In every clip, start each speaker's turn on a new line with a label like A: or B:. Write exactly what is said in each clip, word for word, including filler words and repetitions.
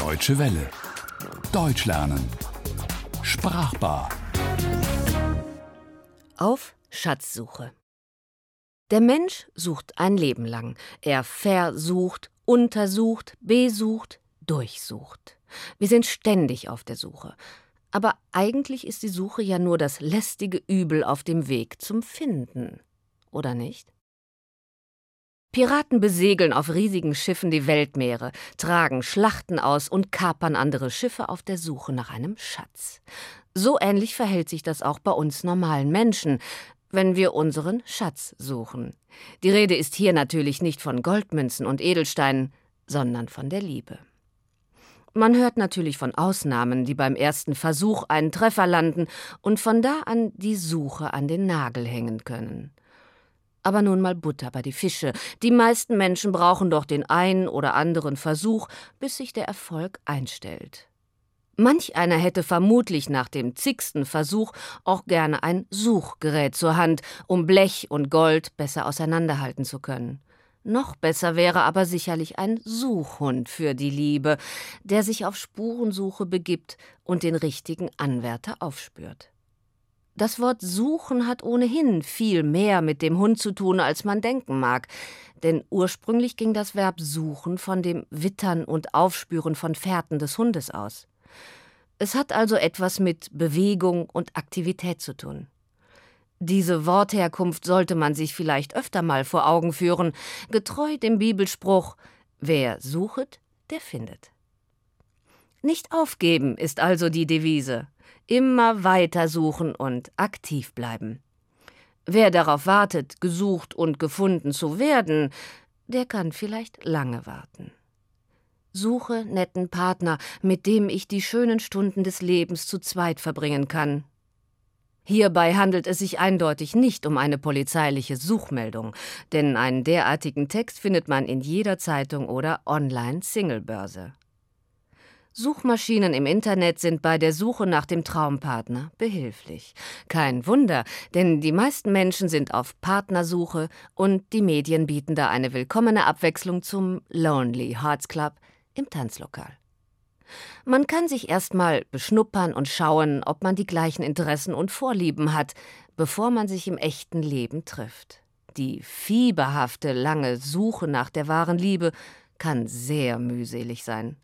A: Deutsche Welle. Deutsch lernen. Sprachbar.
B: Auf Schatzsuche. Der Mensch sucht ein Leben lang. Er versucht, untersucht, besucht, durchsucht. Wir sind ständig auf der Suche. Aber eigentlich ist die Suche ja nur das lästige Übel auf dem Weg zum Finden. Oder nicht? Piraten besegeln auf riesigen Schiffen die Weltmeere, tragen Schlachten aus und kapern andere Schiffe auf der Suche nach einem Schatz. So ähnlich verhält sich das auch bei uns normalen Menschen, wenn wir unseren Schatz suchen. Die Rede ist hier natürlich nicht von Goldmünzen und Edelsteinen, sondern von der Liebe. Man hört natürlich von Ausnahmen, die beim ersten Versuch einen Treffer landen und von da an die Suche an den Nagel hängen können. Aber nun mal Butter bei die Fische. Die meisten Menschen brauchen doch den einen oder anderen Versuch, bis sich der Erfolg einstellt. Manch einer hätte vermutlich nach dem zigsten Versuch auch gerne ein Suchgerät zur Hand, um Blech und Gold besser auseinanderhalten zu können. Noch besser wäre aber sicherlich ein Suchhund für die Liebe, der sich auf Spurensuche begibt und den richtigen Anwärter aufspürt. Das Wort suchen hat ohnehin viel mehr mit dem Hund zu tun, als man denken mag. Denn ursprünglich ging das Verb suchen von dem Wittern und Aufspüren von Fährten des Hundes aus. Es hat also etwas mit Bewegung und Aktivität zu tun. Diese Wortherkunft sollte man sich vielleicht öfter mal vor Augen führen, getreu dem Bibelspruch: Wer suchet, der findet. Nicht aufgeben ist also die Devise. Immer weiter suchen und aktiv bleiben. Wer darauf wartet, gesucht und gefunden zu werden, der kann vielleicht lange warten. Suche netten Partner, mit dem ich die schönen Stunden des Lebens zu zweit verbringen kann. Hierbei handelt es sich eindeutig nicht um eine polizeiliche Suchmeldung, denn einen derartigen Text findet man in jeder Zeitung oder Online-Singlebörse. Suchmaschinen im Internet sind bei der Suche nach dem Traumpartner behilflich. Kein Wunder, denn die meisten Menschen sind auf Partnersuche und die Medien bieten da eine willkommene Abwechslung zum Lonely Hearts Club im Tanzlokal. Man kann sich erstmal beschnuppern und schauen, ob man die gleichen Interessen und Vorlieben hat, bevor man sich im echten Leben trifft. Die fieberhafte, lange Suche nach der wahren Liebe kann sehr mühselig sein.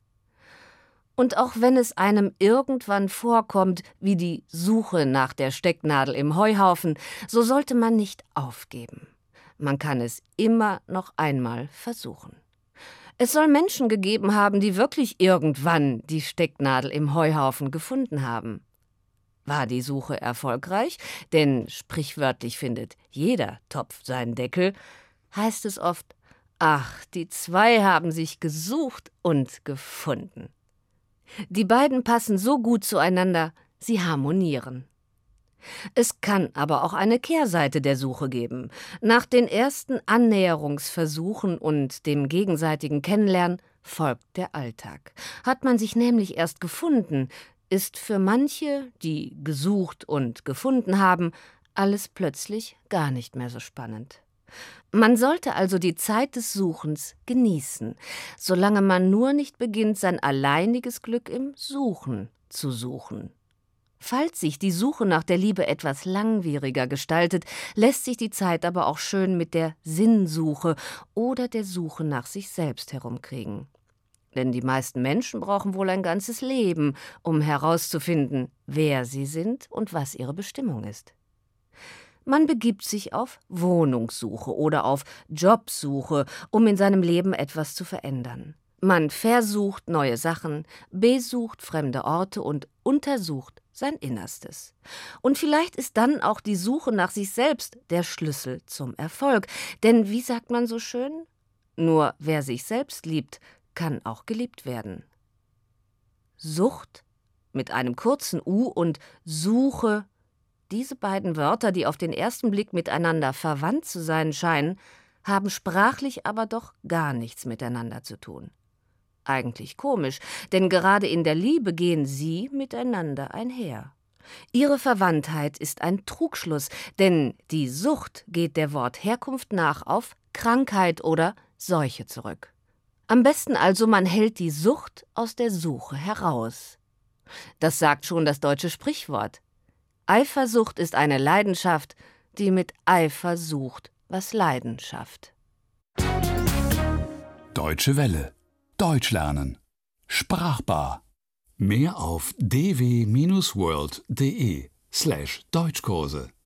B: Und auch wenn es einem irgendwann vorkommt wie die Suche nach der Stecknadel im Heuhaufen, so sollte man nicht aufgeben. Man kann es immer noch einmal versuchen. Es soll Menschen gegeben haben, die wirklich irgendwann die Stecknadel im Heuhaufen gefunden haben. War die Suche erfolgreich, denn sprichwörtlich findet jeder Topf seinen Deckel, heißt es oft: Ach, die zwei haben sich gesucht und gefunden. Die beiden passen so gut zueinander, sie harmonieren. Es kann aber auch eine Kehrseite der Suche geben. Nach den ersten Annäherungsversuchen und dem gegenseitigen Kennenlernen folgt der Alltag. Hat man sich nämlich erst gefunden, ist für manche, die gesucht und gefunden haben, alles plötzlich gar nicht mehr so spannend. Man sollte also die Zeit des Suchens genießen, solange man nur nicht beginnt, sein alleiniges Glück im Suchen zu suchen. Falls sich die Suche nach der Liebe etwas langwieriger gestaltet, lässt sich die Zeit aber auch schön mit der Sinnsuche oder der Suche nach sich selbst herumkriegen. Denn die meisten Menschen brauchen wohl ein ganzes Leben, um herauszufinden, wer sie sind und was ihre Bestimmung ist. Man begibt sich auf Wohnungssuche oder auf Jobsuche, um in seinem Leben etwas zu verändern. Man versucht neue Sachen, besucht fremde Orte und untersucht sein Innerstes. Und vielleicht ist dann auch die Suche nach sich selbst der Schlüssel zum Erfolg. Denn wie sagt man so schön? Nur wer sich selbst liebt, kann auch geliebt werden. Sucht mit einem kurzen U und Suche, diese beiden Wörter, die auf den ersten Blick miteinander verwandt zu sein scheinen, haben sprachlich aber doch gar nichts miteinander zu tun. Eigentlich komisch, denn gerade in der Liebe gehen sie miteinander einher. Ihre Verwandtheit ist ein Trugschluss, denn die Sucht geht der Wortherkunft nach auf Krankheit oder Seuche zurück. Am besten also, man hält die Sucht aus der Suche heraus. Das sagt schon das deutsche Sprichwort. Eifersucht ist eine Leidenschaft, die mit Eifer sucht, was Leidenschaft.
A: Deutsche Welle. Deutsch lernen. Sprachbar. Mehr auf d w Bindestrich world punkt de slash Deutschkurse.